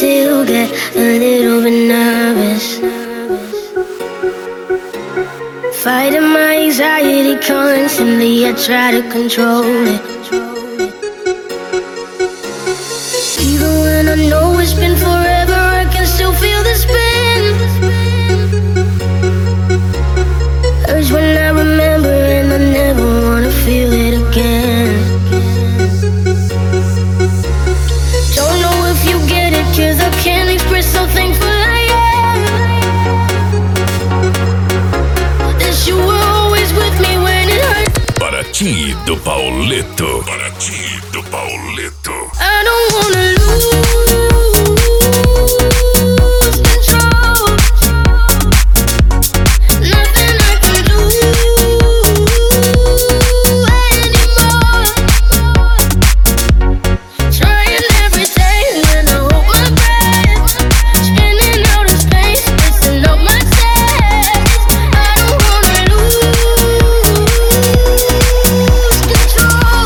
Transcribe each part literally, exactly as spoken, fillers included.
still get a little bit nervous. Fighting my anxiety constantly, I try to control it. Even when I know it's been forever, I can still feel the spin. Urge when I remember, and I never wanna feel it again. Don't know if you get it, 'cause I can't express how thankful I am that you were always with me when it hurt. Paraty do Paoleto. Paraty do Paoleto. I don't wanna lose control. Nothing I can do anymore. Trying every day and I hold my breath. Spinning out of space, messing up my sense. I don't wanna lose control.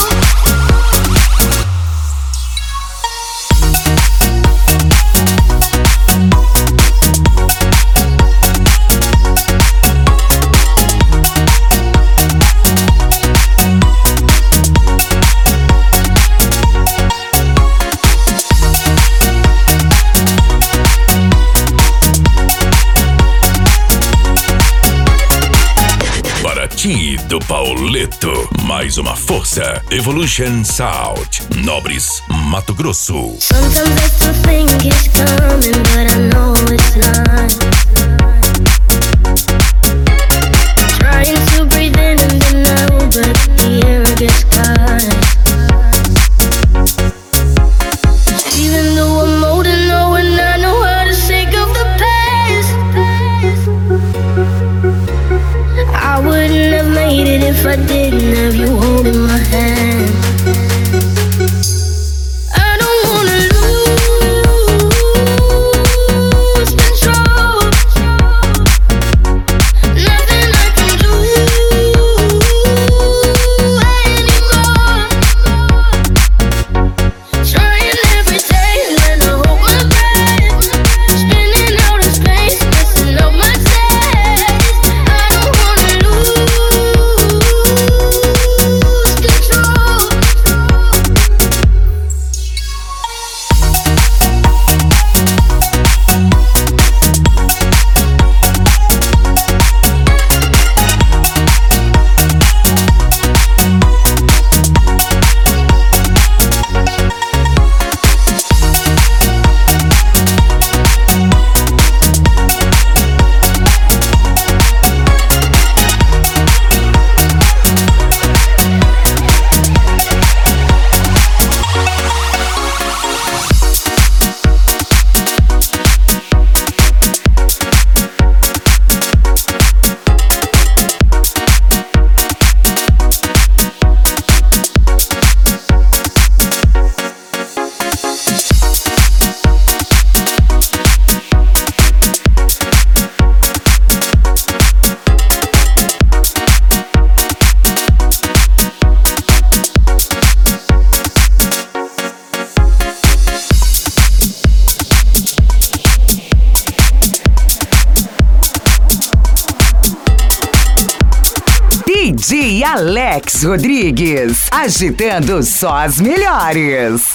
Paraty do Paoleto. Mais uma força. Evolution Sound. Nobres, Mato Grosso. Sometimes I still think it's coming, but I know it's not. Trying to breathe in and then out, but the air gets caught. Even though I'm old and know and I know how to shake off the past, I wouldn't have made it if I didn't have you holding my hand. I don't wanna lose control. Nothing I can do anymore. Trying every day and I hold my breath. Spinning out of space, messing up my sense. I don't wanna lose control. D J Alex Rodrigues, agitando só as melhores.